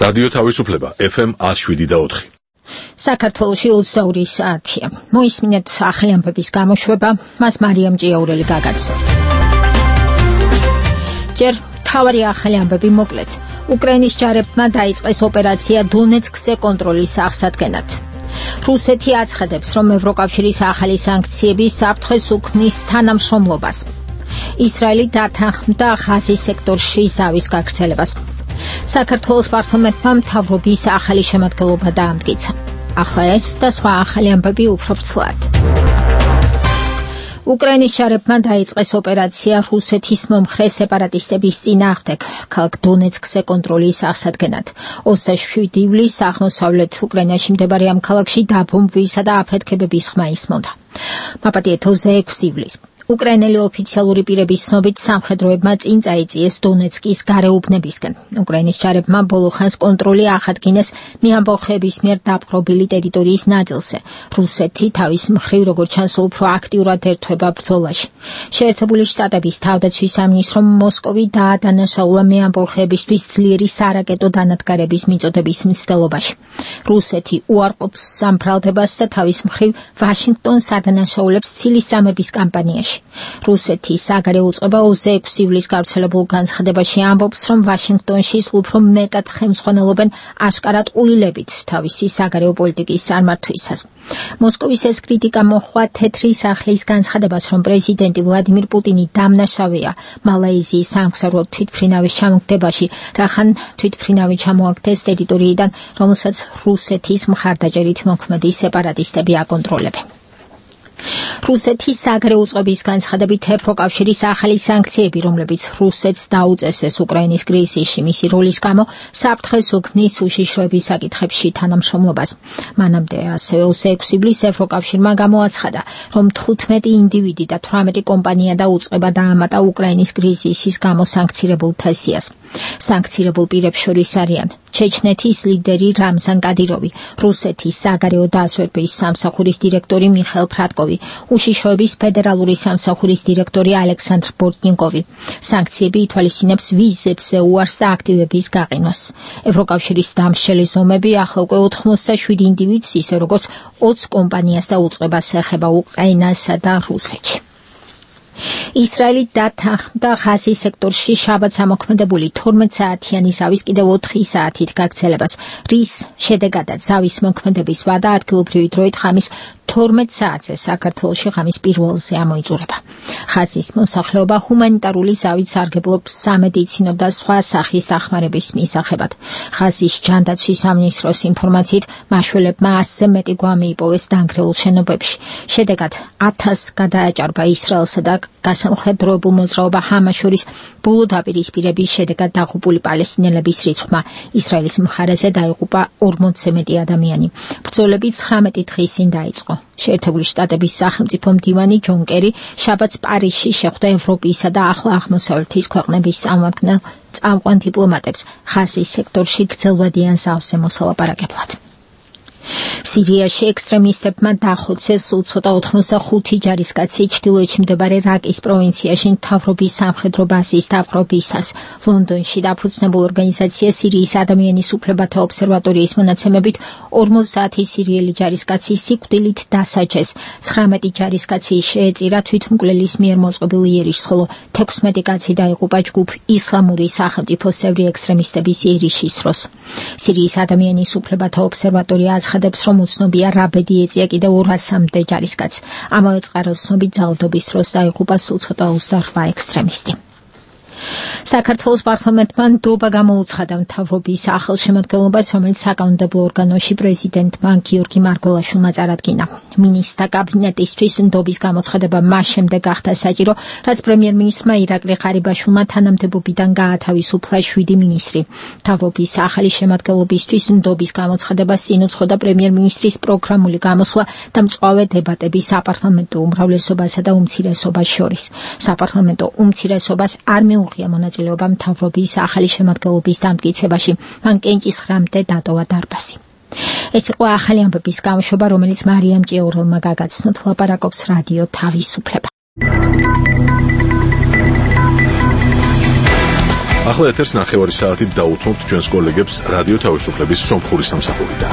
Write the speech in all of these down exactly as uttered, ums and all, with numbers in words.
რადიო თავისუფლება ეფ ემ one oh seven და four. საქართველოში ოცდაორი საათია. მოისმინეთ ახალი ამბების გამოშვება, მას მარიამ ჭიაურელი გაგაცნოთ. ჯერ თავარი ახალი ამბები მოკლედ. უკრაინის ჯარებმა დაიწყეს ოპერაცია დონეცკზე კონტროლის აღსადგენად. რუსეთი აცხადებს, რომ ევროკავშირის ახალი სანქციები საფრთხეს უქმნის თანამშრომლობას. ისრაელი დათანხმდა ღაზის სექტორში ზავის გაგრძელებას. საქართველოს პარლამენტმა მთავრობის ახალი შემადგენლობა დაამტკიცა. ახლა ეს და სხვა ახალი ამბები უფრო ვრცლად. უკრაინის ჯარებმა დაიწყეს ოპერაცია რუსეთის მომხრე სეპარატისტების წინააღმდეგ ქალაქ დონეცკზე კონტროლის აღსადგენად. ოცდაშვიდი ივლისს აღმოსავლეთ უკრაინაში მდებარე ამ ქალაქში დაბომბვისა და აფეთქებების ხმა ისმოდა. მაპატიეთოზე ექვსი ივლისს უკრაინელი ოფიციალური პირების ცნობით სამხედროებმა წინ წაიწიეს დონეცკის გარეუბნებისკენ. უკრაინის ჯარებმა ბოლო ხანს კონტროლი აღადგინეს მეამბოხეების მიერ დაპყრობილი ტერიტორიის ნაწილზე. რუსეთი თავის მხრივ როგორც ჩანს უფრო აქტიურად ერთვება ბრძოლაში. შეერთებული შტატების თავდაცვის სამინისტრომ მოსკოვი დაადანაშაულა მეამბოხეებისთვის ძლიერი სარაკეტო დანადგარების მიწოდების მცდელობაში. რუსეთი უარყოფს სამფრალდებას და თავის მხრივ ვაშინგტონს ადანაშაულებს ცილის წამების კამპანიაში. რუსეთი საგარეო უწყება ექვსი ივლისს გავრცელებულ განცხადებაში ამბობს, რომ ვაშინგტონში უფრო მეტად ხელმძღვანელობენ აშკარად ყვილებით თავისი საგარეო პოლიტიკის წარმართვისას. მოსკოვის ეს კრიტიკა მოჰყვა თეთრი სახლის განცხადებას, რომ პრეზიდენტი ვლადიმირ პუტინი დამნაშავეა მალაიზიის სამგზავრო თვითმფრინავის ჩამოგდებაში, რახან თვითმფრინავი ჩამოაგდეს ტერიტორიიდან, რომელსაც რუსეთის მხარდაჭერით მოქმედი სეპარატისტები აკონტროლებენ. რუსეთის საგარეო უწყების განცხადებით ევროკავშირის ახალი სანქციები, რომლებიც რუსეთს დაუწესეს უკრაინის კრიზისში მისი როლის გამო, საფრთხეს უქმნის უშიშროების საკითხებში თანამშრომლობას. მანამდე ასევე ექვსი ივლისს ევროკავშირმა გამოაცხადა, რომ თხუთმეტი ინდივიდი და თვრამეტი კომპანია და უწყება დაამატა უკრაინის კრიზისის გამო სანქცირებულ თესიას. სანქცირებულ პირებს შორის არიან ჩეჩნეთის ლიდერი რამზან კადიროვი, რუსეთის საგარეო დაზვერვის სამსახურის დირექტორი მიხეილ ფრატკოვი, უშიშროების ფედერალური სამსახურის დირექტორი ალექსანდრ ბორტნიკოვი. სანქციები ითვალისწინებს ვიზებზე უარს და აქტივების გაყინვას. ევროკავშირის დამსჯელი ზომები ახლა უკვე ოთხმოცდაშვიდი ინდივიდს, ისე როგორც ოცი კომპანიას და უწყებას ეხება უკრაინასა და რუსეთში. ისრაელი დათანხმდა ღაზის სექტორში შაბათს ამოქმედებული თორმეტ საათიანი ზავის კიდევ ოთხი საათით გაგრძელებას, რის შედეგადაც ზავის მოქმედების ვადა ადგილობრივი დროით ხამის თორმეტ საათზე საქართველოში ღამის პირველზე ამოიწურება. ღაზის მოსახლეობა ჰუმანიტარული ზავით სარგებლობს სამედიცინო და სხვა სახის დახმარების მისაღებად. ღაზის ჯანდაცვის სამინისტროს ინფორმაციით მაშველებმა ასზე მეტი გვამი იპოვეს დანგრეულ შენობებში. შედეგად ათასს გადააჭარბა ისრაელსა და გასამხედროებულ მოძრაობა ჰამას შორის ბოლო დაპირისპირების შედეგად დაღუპული პალესტინელების რიცხვმა ისრაელის მხარეზე დაიღუპა ორმოცზე მეტი ადამიანი. ბრძოლები ცხრამეტი დღის წინ დაიწყო. შეერთებული შტატების სახელმწიფო მდივანი ჯონ კერი შაბათს პარიზში შეხვდა ევროპისა და ახლო აღმოსავლეთის ქვეყნების წარმომადგენელ წამყვან დიპლომატებს ღაზის სექტორში გრძელვადიან ზავზე მოსალაპარაკებლად. სირიაში ექსტრემისტებმა დახოცეს სულ ცოტა ოცდახუთი ჯარისკაცი ჩრდილოეთში მდებარე რაკის პროვინციაში მთავრობის სამხედრო ბაზის დაპყრობისას. ლონდონში დაფუძნებულ ორგანიზაცია სირიის ადამიანის უფლებათა ობსერვატორიის მონაცემებით ორმოცდაათი სირიელი ჯარისკაცი სიკვდილით დასაჯეს. ცხრამეტი ჯარისკაცი შეეწირა თვითმკვლელის მიერ მოწყობილ იერიშს, ხოლო თექვსმეტი კაცი დაიღუპა ჯგუფ ისლამური სახელმწიფოს წევრი ექსტრემისტების იერიშის დროს. სირიის ადამიანის უფლებათა ობსერვატორია აცხადებს, რომ უცნობია რა ბედი ეწია კიდევ ორასამდე ჯარისკაცს. ამავე წყაროს ცნობით ძალადობის დროს დაიღუპა სულ ცოტა ოცდაოთხ ექსტრემისტი. საქართველოს პარლამენტმა ნდობა გამოუცხადა მთავრობის ახალშემადგენლობას, რომელიც საკანონმდებლო ორგანოში პრეზიდენტმა გიორგი მარგველაშვილმა წარადგინა. მინისტრთა კაბინეტისთვის ნდობის გამოცხადება მას შემდეგ გახდა საჭირო, რაც პრემიერ-მინისტრმა ირაკლი ღარიბაშვილმა თანამდებობიდან გაათავისუფლა შვიდი მინისტრი. მთავრობის ახალი შემადგენლობისთვის ნდობის გამოცხადებას წინ უძღოდა პრემიერ-მინისტრის პროგრამული გამოსვლა და მწვავე დებატები საპარლამენტო უმრავლესობასა და უმცირესობას შორის. საპარლამენტო უმცირესობას არ მიუღია მონაწილეობა მთავრობის ახალი შემადგენლობის დამტკიცებაში. მან კენჭისხრამდე დატოვა დარბაზი. ეს იყო ახალი ამბების გამოშვება, რომელიც მარიამ ჭიაურელმა გაგაცნოთ. ლაპარაკობს რადიო თავისუფლება. ახლა ეთერს ნახევარი საათით დაუთმობთ ჩვენს კოლეგებს რადიო თავისუფლების სომხური სამსახურიდან.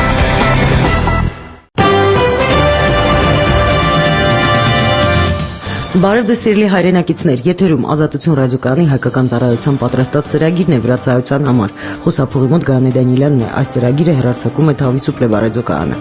Բարև ձեզ սիրելի հայրենակիցներ, եթերում Ազատություն ռադիոկայանի հայկական ծառայության պատրաստած ծրագիրն է վրացայության համար։ Խոսափողի մոտ Գայանե Դանիելյանն է, այս ծրագիրը հեռարձակում է Თავისუფლება ռադիոկայանը։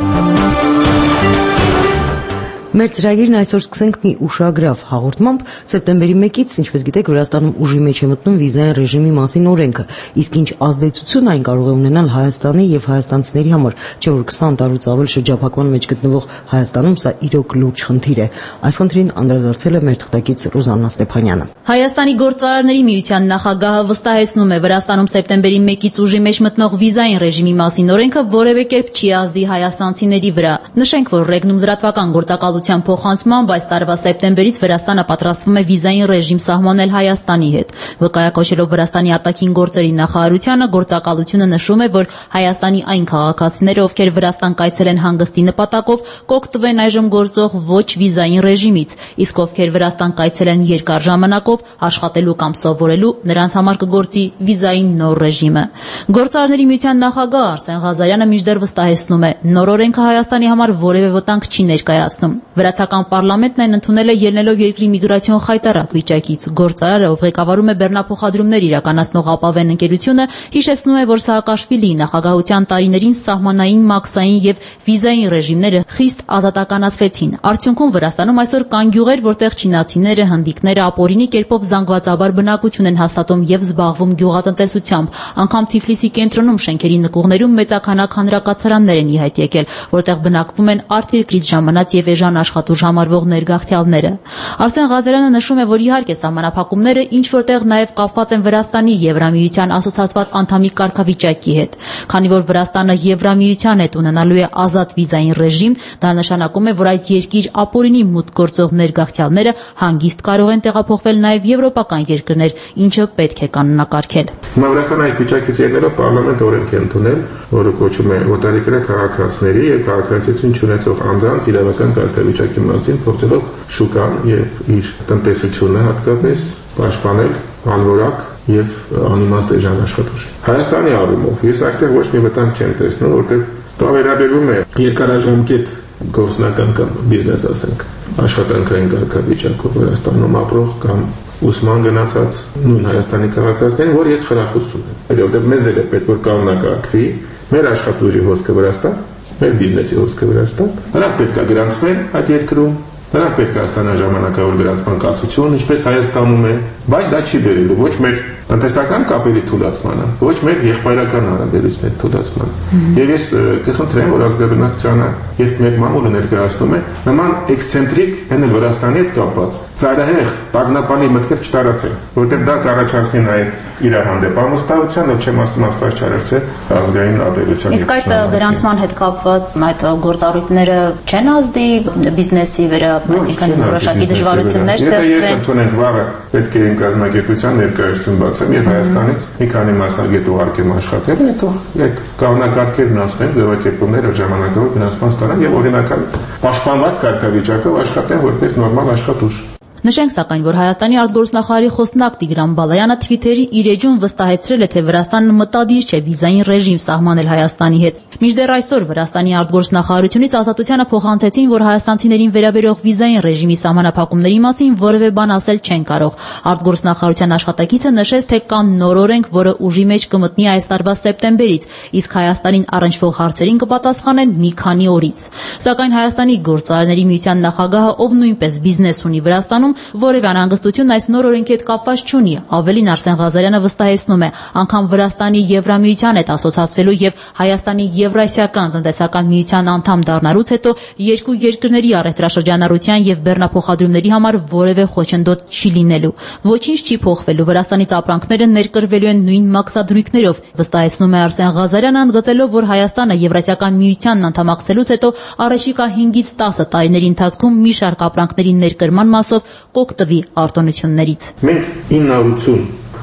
Մեր ծրագիրն այսօր սկսենք մի ուշագրավ հաղորդմամբ սեպտեմբերի մեկից, ինչպես գիտեք, Վրաստանում ուժի մեջ է մտնում վիզային ռեժիմի մասին օրենքը, իսկ ինչ ազդեցություն այն կարող է ունենալ Հայաստանի եւ հայաստանցիների համար, չէ՞ որ քսան տարուց ավել շրջափակման մեջ գտնվող Հայաստանում սա իրոք լուրջ խնդիր է։ Այս խնդրին անդրադարձել է մեր թղթակից Ռուզաննա Ստեփանյանը։ Հայաստանի գործարարների միության նախագահը վստահեցնում է, Վրաստանում սեպտեմբերի մեկից ուժի մեջ մտնող վիզային ռեժիմի մասին օրենքը որևէ կերպ չի ազդի հայաստանցիների վրա։ Նշենք, որ ռեգնում լրատվական գործակալության փոխանցմամբ այս տարվա սեպտեմբերից Վրաստանը պատրաստվում է վիզային ռեժիմ սահմանել Հայաստանի հետ։ Վկայակոչելով Վրաստանի արտաքին գործերի նախարարությանը, գործակալությունը նշում է, որ Հայաստանի այն քաղաքացիները, ովքեր Վրաստան կայցելեն հանգստի նպատակով, կօգտվեն այժմ գործող ոչ վիզային ռեժիմից, իսկ ովքեր Վրաստան կայցելեն երկար ժամանակով աշխատելու կամ սովորելու, նրանց համար կգործի վիզային նոր ռեժիմը։ Գործարարների միության նախագահ Արսեն Ղազարյանը մինչդեռ վստահեցնում է, նոր օրենքը Հայաստանի համար որևէ վտանգ չի ներկայացնում։ Վրացական պարլամենտն այն ընդունել է ելնելով երկրի միգրացիոն խայտառակ վիճակից։ Գործարարը, ով ղեկավարում է բեռնափոխադրումներ իրականացնող ապավեն ընկերությունը, հիշեցնում է, որ Սաակաշվիլիի նախագահության տարիներին սահմանային, մաքսային եւ վիզային ռեժիմները խիստ ազատականացվեցին։ Արդյունքում Վրաստանում այսօր կան գյուղեր, որտեղ չինացիները, հնդիկները ապօրինի կերպով զանգվածաբար բնակություն են հաստատում եւ զբաղվում գյուղատնտեսությամբ։ Անգամ Թիֆլիսի կենտրոնում շենքերի նկուղներում մեծաքանակ հանրակացարաններ են ի հայտ եկել, որտեղ բնակվում են արտերկրից ժամանած եւ էժան աշխատուժ համարվող ներգաղթյալները։ Արսեն Ղազարյանը նշում է, որ իհարկե սահմանափակումները ինչ որտեղ նաև կապված են Վրաստանի Եվրամիության ասոցացված անդամի կարգավիճակի հետ։ Քանի որ Վրաստանը Եվրամիության հետ ունենալու է ազատ վիզային ռեժիմ, դա նշանակում է, որ այդ երկիր ապօրինի մուտք գործող ներգաղթյալները հանգիստ կարող են տեղափոխվել նաև եվրոպական երկրներ, ինչը պետք է կանոնակարգել։ Հիմա Վրաստանը այս վիճակից ելնելով պարլամենտ օրենք է ընդունել, որը կոչում է օտարերկրյա քաղաքացիների եւ քաղաքացիություն չունեցող անձանց իրավական կարգավիճակի մասին փորձելով շուկան եւ իր տնտեսությունը հատկապես պաշտպանել անորակ եւ անիմաստ էժան աշխատուժ։ Հայաստանի առումով ես այստեղ ոչ մի վտանգ չեմ տեսնում, որտեղ դա վերաբերում է երկարաժամկետ գործնական կամ բիզնես, ասենք, աշխատանքային կարգավիճակով Վրաստանում ապրող կամ ուսման գնացած նույն Հայաստանի քաղաքացիներին, որ ես խրախուսում եմ։ Որտեղ մեզ էլ է պետք որ կանոնակարգվի մեր աշխատուժի հոսքը Վրաստան, մեր բիզնեսի հոսքը Վրաստան, նրանք պետք է գրանցվեն այդ երկրում, նրանք պետք է ստանան ժամանակավոր գրանցման կացություն, ինչպես Հայաստանում է, բայց դա չի բերելու ոչ մեր տնտեսական կապերի թուլացմանը, ոչ մեր եղբայրական հարաբերությունների թուլացմանը։ Եվ ես կխնդրեմ, որ ազգաբնակչությանը, երբ մեր մամուլը ներկայացնում է, նման էքսցենտրիկ, հենց Վրաստանի հետ կապված, ծայրահեղ, տագնապալի մտքեր չտարածեն, որովհետև դա կառաջացնի նաև իր հանդեպ ամուսնության, ով չեմ ասում աստված չարարցե ազգային ատելության։ Իսկ այդ գրանցման հետ կապված այդ գործառույթները չեն ազդի բիզնեսի վրա, այսինքն որոշակի դժվարություններ ստեղծվեն։ Եթե ես ընդունենք վաղը պետք է իմ կազմակերպության ներկայացում բացեմ եւ Հայաստանից մի քանի մասնագետ ուղարկեմ աշխատել, հետո այդ կանոնակարգերն ասնեն, ձևակերպումները ժամանակավոր գրանցման ստանան եւ օրինական պաշտպանված կարգավիճակով աշխատեն որպես նորմալ աշխատուժ։ Նշենք սակայն, որ Հայաստանի արտգործնախարարի խոսնակ Տիգրան Բալայանը Թվիթերի իր էջում վստահեցրել է, թե Վրաստանը մտադիր չէ վիզային ռեժիմ սահմանել Հայաստանի հետ։ Մինչդեռ այսօր Վրաստանի արտգործնախարարությունից Ազատությանը փոխանցեցին, որ հայաստանցիներին վերաբերող վիզային ռեժիմի սահմանափակումների մասին որևէ բան ասել չեն կարող։ Արտգործնախարարության աշխատակիցը նշեց, թե կան նոր օրենք, որը ուժի մեջ կմտնի այս տարվա սեպտեմբերից, իսկ Հայաստանին առնչվող հարցերին կպատասխանեն մի քանի օրից։ Սակայն Հայաստանի գործարարների միության նախագահը, ով նույնպես բիզնես ունի Վրաստանում, որևէ անհանգստություն այս նոր օրենքի հետ կապված չունի։ Ավելին Արսեն Ղազարյանը վստահեցնում է, անգամ Վրաստանի Եվրամիության հետ ասոցացվելու եւ Հայաստանի Եվրասիական տնտեսական միության անդամ դառնալուց հետո երկու երկրների առևտրաշրջանառության եւ բեռնափոխադրումների համար որևէ խոչընդոտ չի լինելու։ Ոչինչ չի փոխվելու, Վրաստանից ապրանքները ներկրվելու են նույն մաքսադրույքներով, վստահեցնում է Արսեն Ղազարյանը, ընդգծելով, որ Հայաստանը Եվրասիական միությանն անդամակցելուց հետո առաջիկա հինգից տասը տարիների ընթացքում մի շարք ապրանքների ներկրման մասով կօգտվի արտոնություններից։ Մենք ինը ութսուն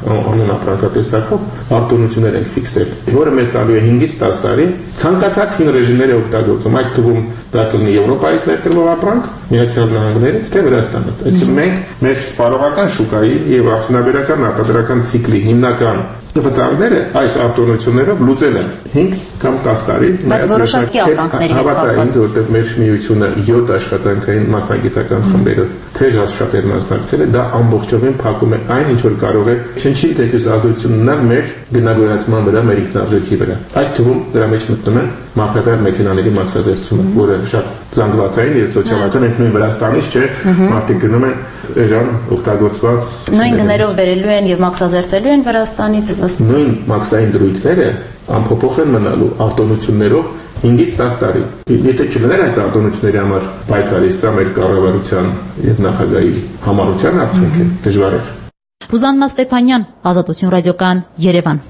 անուն ապրանքատեսակով արտոնություններ ենք ֆիքսել, որը մեր տալու է հինգից տաս տարի ցանկացած հին ռեժիմներ է օգտագործում, այդ թվում դա կլինի Եվրոպայից ներկրվող ապրանք, Միացյալ Նահանգներից թե Վրաստանից։ Այսինքն մենք մեր սպառողական շուկայի եւ արդյունաբերական արտադրական ցիկլի հիմնական վտանգները այս արտոնություններով լուծել են հինգ կամ տաս տարի։ Բայց որոշակի ապրանքների հետ կապված, որտեղ մեր միությունը յոթ աշխատանքային մասնագիտական խմբերով թեժ աշխատել մասնակցել է, դա ամբողջովին փակում է այն, ինչ որ կարող է չնչին թեկուզ ազդեցություն ունենալ մեր գնագոյացման վրա, մեր ինքնարժեքի վրա։ Այդ թվում դրա մեջ մտնում է մարդատար մեքենաների մաքսազերծումը, որը շատ զանգվածային եւ սոցիալական է, նույն Վրաստանից չէ, մարդիկ գնում են էժան օգտագործված նույն գներով բերելու են եւ մաքսազերծելու են Վրաստանից նույն մաքսային դրույթները ամփոփող են մնալու արտոնություններով հինգից տաս տարի։ Եթե չլիներ այս արտոնությունների համար պայքարի, սա մեր կառավարության եւ նախագահի համառության արդյունք է, դժվար է։ Ռուզաննա Ստեփանյան, Ազատություն ռադիոկայան, Երևան։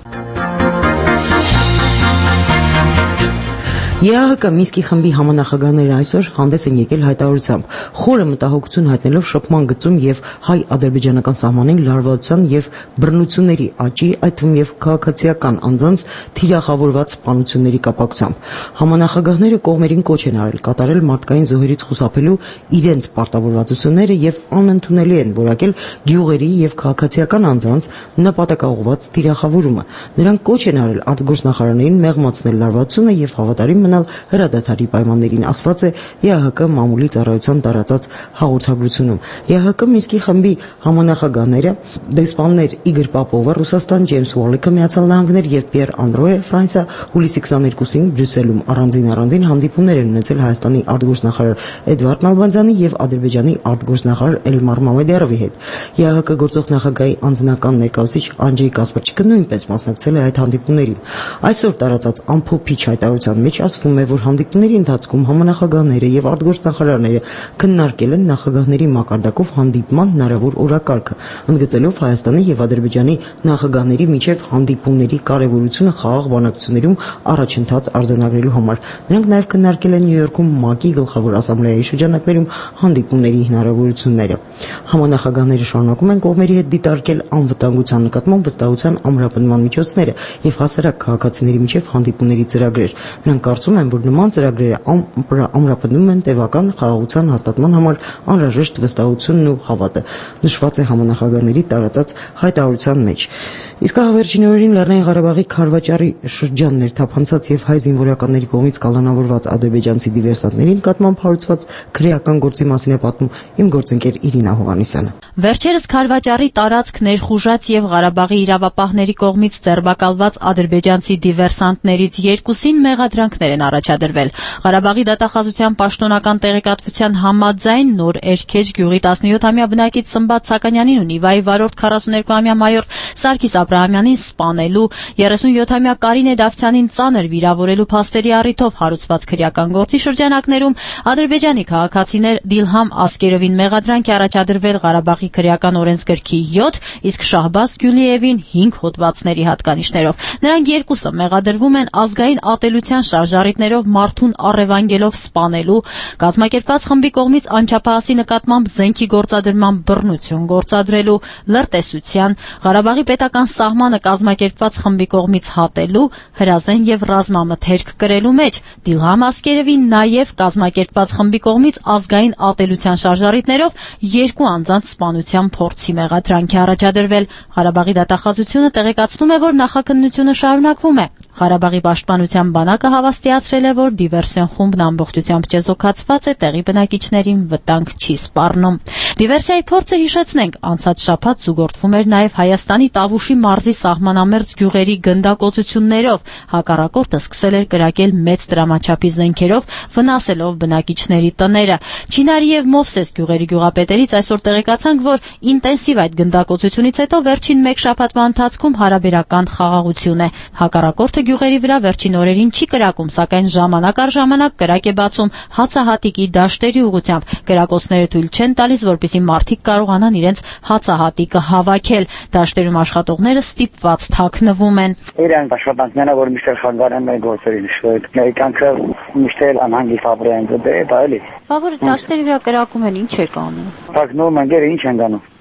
ԵԱՀԿ Մինսկի խմբի համանախագահները այսօր հանդես են եկել հայտարարությամբ, խորը մտահոգություն հայտնելով շփման գծում եւ հայ-ադրբեջանական սահմանին լարվածության եւ բռնությունների աճի, այդ թվում եւ քաղաքացիական անձանց թիրախավորված սպանությունների կապակցությամբ։ Համանախագահները կողմերին կոչ են արել կատարել մարդկային զոհերից խուսափելու իրենց պարտավորվածությունները եւ անընդունելի են որակել գյուղերի եւ քաղաքացիական անձանց նպատակաուղղված թիրախավորումը։ Նրանք կոչ են արել արտգործնախարարներին մեղմացնել լարվածությունը եւ հավատարիմ հրադադարի պայմաններին, ասված է ԵԱՀԿ մամուլի ծառայության տարածած հաղորդագրությունում։ ԵԱՀԿ Մինսկի խմբի համանախագահները դեսպաններ Իգոր Պապովը, Ռուսաստան, Ջեյմս Ուոլիկը, Միացյալ Նահանգներ եւ Պիեր Անդրոյը, Ֆրանսիա, հուլիսի քսաներկուսին Բրյուսելում առանձին-առանձին հանդիպումներ են ունեցել Հայաստանի արտգործնախարար Էդվարդ Նալբանդյանի եւ Ադրբեջանի արտգործնախարար Էլմար Մամեդյարովի հետ։ ԵԱՀԿ գործող նախագահի անձնական ներկայացուցիչ Անջեյ Կասպարչիկը նույնպես մասնակցել է այդ հանդիպումներին։ Այսօր տարածած ամփոփիչ հայտարարության մեջ ասվում է, որ հանդիպումների ընթացքում համանախագահները եւ արտգործնախարարները քննարկել են նախագահների մակարդակով հանդիպման հնարավոր օրակարգը, ընդգծելով Հայաստանի եւ Ադրբեջանի նախագահների միջև հանդիպումների կարեւորությունը խաղաղ բանակցություններում առաջընթաց արձանագրելու համար։ Նրանք նաեւ քննարկել են Նյու Յորքում ՄԱԿ-ի գլխավոր ասամբլեայի շրջանակներում հանդիպումների հնարավորությունները։ Համանախագահները շարունակում են կողմերի հետ դիտարկել անվտանգության նկատմամբ վստահության ամրապնդման միջոցները եւ հասարակ քաղաքացիների միջև հանդիպումների ծրագրեր։ Նրանք կարծում են, որ նման ծրագրերը ամրապնդում են տևական խաղաղության հաստատման համար անհրաժեշտ վստահությունն ու հավատը, նշված է համանախագահների տարածած հայտարարության մեջ։ Իսկ հավերժին օրերին Լեռնային Ղարաբաղի Քարվաճարի շրջաններ թափանցած եւ հայ զինվորականների կողմից կալանավորված ադրբեջանցի դիվերսանտների նկատմամբ հարուցված քրեական գործի մասին է պատմում իմ գործընկեր Իրինա Հովհաննիսյանը։ Վերջերս Քարվաճարի տարածք ներխուժած եւ Ղարաբաղի իրավապահների կողմից ձերբակալված ադրբեջանցի դիվերսանտներից երկուսին մեղադրանքներ են առաջադրվել։ Ղարաբաղի դատախազության պաշտոնական տեղեկատվության համաձայն նոր Էրքեջ գյուղի տասնյոթամյա բնակիչ Սմբատ Սականյանին ու Նիվայի վարորդ քառասուներկուամյա մայոր Սարգիս Աբրահամյանին սպանելու, երեսունյոթամյա Կարինե Դավթյանին ծանր վիրավորելու փաստերի առիթով հարուցված քրեական գործի շրջանակներում Ադրբեջանի քաղաքացիներ Դիլհամ Ասկերովին մեղադրանք է առաջադրվել Ղարաբաղի քրեական օրենսգրքի յոթ, իսկ Շահբազ Գյուլիևին հինգ հոդվածների հատկանիշներով։ Նրանք երկուսը մեղադրվում են ազգային ատելության շարժառիթներով մարդուն առևանգելով սպանելու, կազմակերպված խմբի կողմից անչափահասի նկատմամբ զենքի գործադրման բռնություն գործադրելու, լրտեսության, Ղարաբաղի պետական սահմանը կազմակերպված խմբի կողմից հատելու, հրազեն եւ ռազմամթերք կրելու մեջ, Դիլհամ Ասկերովին նաեւ կազմակերպված խմբի կողմից ազգային ատելության շարժառիթներով երկու անձանց սպանության փորձի մեղադրանք է առաջադրվել։ Ղարաբաղի դատախազությունը տեղեկացնում է, որ նախաքննությունը շարունակվում է։ Ղարաբաղի պաշտպանության բանակը հավաստիացրել է, որ դիվերսիոն խումբն ամբողջությամբ ճեզոքացված է, տեղի բնակիչներին վտանգ չի սպառնում։ Դիվերսիայի փորձը հիշեցնենք, անցած շաբաթ զուգորդվում էր նաև Հայաստանի Տավուշի մարզի սահմանամերձ գյուղերի գնդակոծություններով։ Հակառակորդը սկսել էր կրակել մեծ դրամաչափի զենքերով, վնասելով բնակիչների տները։ Չինարի եւ Մովսես գյուղերի գյուղապետերից այսօր տեղեկացանք, որ ինտենսիվ այդ գնդակոծությունից հետո վերջին մեկ շաբաթվա ընթացքում հարաբերական խաղաղություն է։ Հակառակորդը գյուղերի վրա վերջին օրերին չի կրակում, սակայն ժամանակ առ ժամանակ կրակ է բացում հացահատիկի դաշտերի ուղղությամբ։ Կրակոցները թույլ չեն տալիս, որպեսզի մարդիկ կարողանան իրենց հացահատիկը հավաքել։ Դաշտերում աշխատողները ստիպված թաքնվում են։ Իրենք աշխատանքները, որ միշտ խանգարեն մեր գործերին, շուտ ներկանքը միշտ անհանգիստ ապրեն դե դա էլի։ Բա որ դաշտերի վրա կրակում են, ինչ է կանում։ Թաքնվում են, գեր ինչ են անում։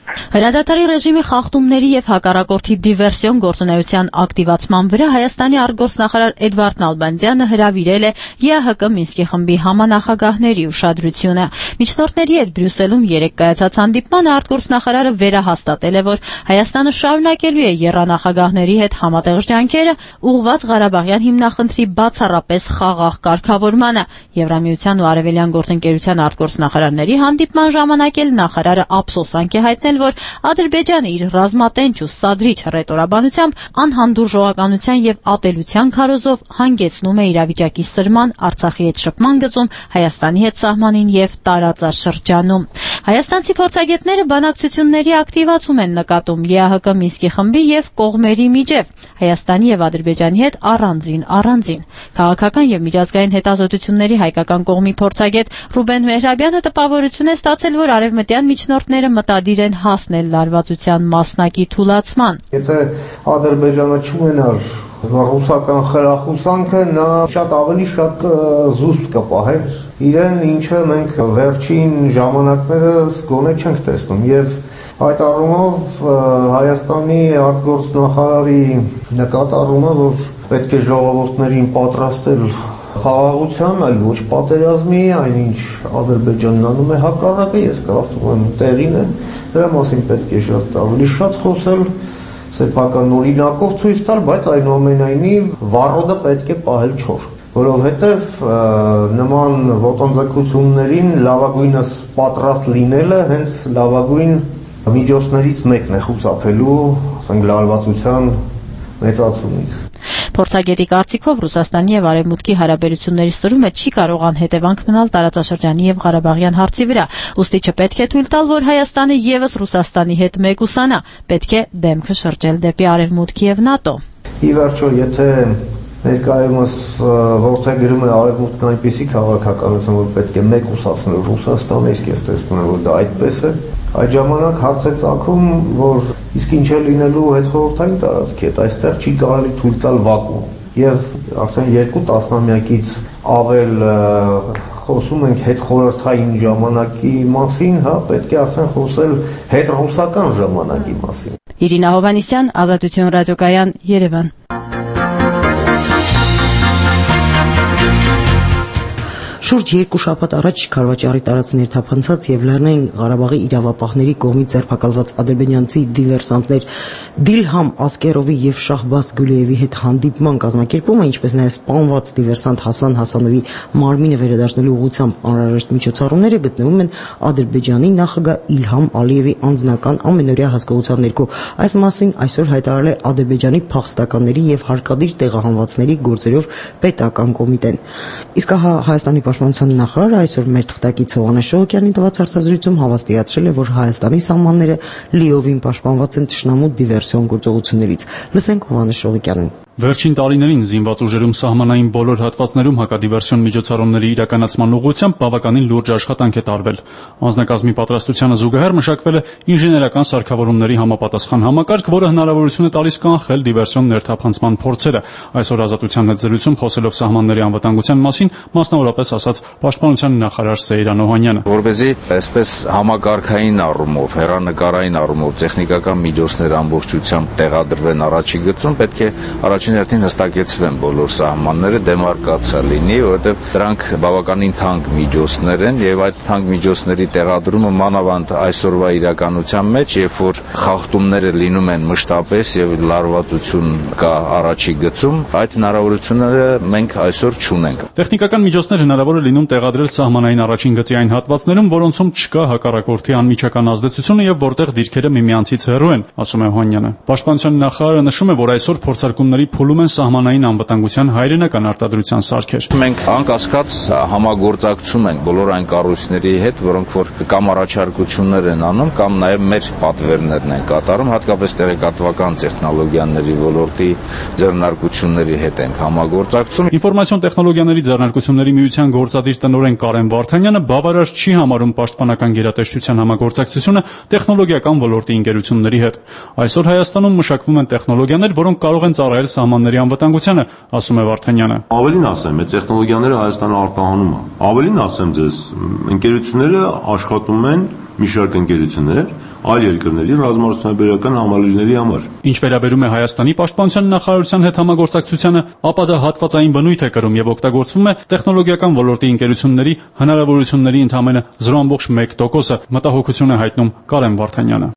Հրադադարի ռեժիմի խախտումների եւ հակառակորդի դիվերսիոն գործունեության ակտիվացման վրա Հայաստանի արտգործնախարար Էդվարդ Նալբանդյանը հրավիրել է ԵԱՀԿ Մինսկի խմբի համանախագահների ուշադրությունը։ Միջնորդների հետ Բրյուսելում երեկ կայացած հանդիպմանը արտգործնախարարը վերահաստատել է, որ Հայաստանը շարունակելու է եռանախագահների հետ համատեղ ջանքերը ուղղված Ղարաբաղյան հիմնախնդրի բացառապես խաղաղ կարգավորմանը։ Եվրամիության ու Արևելյան գործընկերության արտգործնախարարների հանդիպման ժամանակ էլ նախարարը ափսոսանք է հայտնել, որ Ադրբեջանը իր ռազմատենչ ու սադրիչ հռետորաբանությամբ անհանդուրժողականության եւ ատելության քարոզով հանգեցնում է իրավիճակի սրման Արցախի հետ շփման գծում Հայաստանի հետ սահմանին եւ տարածաշրջանում։ Հայաստանցի փորձագետները բանակցությունների ակտիվացում են նկատում ԵԱՀԿ Մինսկի խմբի եւ կողմերի միջև Հայաստանի եւ Ադրբեջանի հետ առանձին առանձին։ Քաղաքական եւ միջազգային հետազոտությունների հայկական կողմի փորձագետ Ռուբեն Մեհրաբյանը տպավորություն է ստացել, որ արևմտյան միջնորդները մտադիր են հասնել լարվածության մասնակի թուլացման։ Եթե Ադրբեջանը չունենար ռուսական խրախուսանքը, նա շատ ավելի շատ զուսպ կպահեր իրեն, ինչը մենք վերջին ժամանակներս գոնե չենք տեսնում, եւ այդ առումով Հայաստանի արտգործնախարարի նկատառումը, որ պետք է ժողովուրդներին պատրաստել խաղաղության, այլ ոչ պատերազմի, այնինչ Ադրբեջանն անում է հակառակը, ես կարծում եմ տեղին է, դրա մասին պետք է շատ ավելի շատ խոսել, սեփական օրինակով ցույց տալ, բայց այնուամենայնիվ վառոդը պետք է պահել չոր, որովհետև նման ոտնձգություններին լավագույնս պատրաստ լինելը հենց լավագույն միջոցներից մեկն է խուսափելու, ասենք, լարվածության մեծացումից։ Փորձագետի կարծիքով Ռուսաստանի եւ Արևմուտքի հարաբերությունների սրումը չի կարող անհետևանք մնալ տարածաշրջանի եւ Ղարաբաղյան հարցի վրա, ուստի չպետք է թույլ տալ, որ Հայաստանը եւս Ռուսաստանի հետ մեկուսանա, պետք է դեմքը շրջել դեպի Արևմուտք եւ ՆԱՏՕ։ Ի վերջո, եթե ներկայումս որդեգրում է Արևմուտքն այնպիսի քաղաքականություն, որ պետք է մեկուսացնել Ռուսաստանը, իսկ ես տեսնում եմ, որ դա այդպես է, այդ ժամանակ հարց է ծագում, որ իսկ ինչ է լինելու հետխորհրդային տարածքի հետ, այստեղ չի կարելի թույլ տալ վակուում, եւ արդեն երկու տասնամյակից ավել խոսում ենք հետխորհրդային ժամանակի մասին, հա, պետք է արդեն խոսել հետռուսական ժամանակի մասին։ Իրինա Հովհաննիսյան, Ազատություն ռադիոկայան, Երևան։ Շուրջ երկու շաբաթ առաջ Քարվաճարի տարածք ներթափանցած եւ Լեռնային Ղարաբաղի իրավապահների կողմից ձերբակալված ադրբեջանցի դիվերսանտներ Դիլհամ Ասկերովի եւ Շահբազ Գուլիևի հետ հանդիպման կազմակերպումը, ինչպես նաեւ սպանված դիվերսանտ Հասան Հասանովի մարմինը վերադարձնելու ուղղությամբ անհրաժեշտ միջոցառումները գտնվում են Ադրբեջանի նախագահ Իլհամ Ալիևի անձնական ամենօրյա հսկողության ներքո։ Այս մասին այսօր հայտարարել է Ադրբեջանի փախստականների եւ հարկադիր տեղահանվածների գործերով պետական կոմիտեն։ Իսկ հա Հայաստանի Պաշտպանության նախարարը այսօր մեր թղթակից Հովհաննես Շողոկյանին տված հարցազրույցում հավաստիացրել է, որ Հայաստանի սահմանները լիովին պաշտպանված են թշնամու դիվերսիոն գործողություններից։ Լսենք Հովհաննես Շողոկյանին։ Վերջին տարիներին զինված ուժերում սահմանային բոլոր հատվածներում հակադիվերսիոն միջոցառումների իրականացման ուղղությամբ բավականին լուրջ աշխատանք է տարվել։ Անձնակազմի պատրաստությանը զուգահեռ մշակվել է ինժեներական սարքավորումների համապատասխան համակարգ, որը հնարավորություն է տալիս կանխել դիվերսիոն ներթափանցման փորձերը։ Այսօր Ազատության հետ զրույցում խոսելով սահմանների անվտանգության մասին, մասնավորապես ասաց Պաշտպանության նախարար Սեյրան Օհանյանը։ Որպեսզի այսպես համակարգային առումով, հեռանկարային առումով տեխնիկական միջոցներ ամբողջությամբ տեղադրվեն առաջի գծում, պետք է առաջին հերթին հստակեցվեն բոլոր սահմանները, դեմարկացիա լինի, որովհետև դրանք բավականին թանկ միջոցներ են եւ այդ թանկ միջոցների տեղադրումը մանավանդ այսօրվա իրականության մեջ, երբ որ խախտումները լինում են մշտապես եւ լարվածություն կա առաջի գծում, այդ հնարավորությունները մենք այսօր չունենք։ Տեխնիկական միջոցներ հնարավոր է լինում տեղադրել սահմանային առաջին գծի այն հատվածներում, որոնցում չկա հակառակորդի անմիջական ազդեցությունը եւ որտեղ դիրքերը միմյանցից հեռու են, ասում է Օհանյանը։ Պաշտպանության նախարարը նշում է, որ այսօր փորձարկումների փուլում են սահմանային անվտանգության հայրենական արտադրության սարքեր։ Մենք անկասկած համագործակցում ենք բոլոր այն կառույցների հետ, որոնք որ կամ առաջարկություններ են անում, կամ նաեւ մեր պատվերներն են կատարում, հատկապես տեղեկատվական տեխնոլոգիաների ոլորտի ձեռնարկությունների հետ ենք համագործակցում։ Ինֆորմացիոն տեխնոլոգիաների ձեռնարկությունների միության գործադիր տնօրեն Կարեն Վարդանյանը բավարար չի համարում պաշտպանական գերատեսչության համագործակցությունը տեխնոլոգիական ոլորտի ընկերությունների հետ։ Այսօր Հայաստանում մշակվում են տեխնոլոգիաներ, որոնք կարող են ծառայել սահմանների անվտանգությանը, ասում է Վարդանյանը։ Ավելին ասեմ, այդ տեխնոլոգիաները Հայաստանը արտահանում է։ Ավելին ասեմ ձեզ, ընկերությունները աշխատում են մի շարք ընկերություններ, այլ երկրների ռազմարդյունաբերական համալիրների համար։ Ինչ վերաբերում է Հայաստանի պաշտպանության նախարարության հետ համագործակցությանը, ապա դա հատվածային բնույթ է կրում եւ օգտագործվում է տեխնոլոգիական ոլորտի ընկերությունների հնարավորությունների ընդամենը զրո ամբողջ մեկ տոկոսը, մտահոգություն է հայտնում Կարեն Վարդանյանը։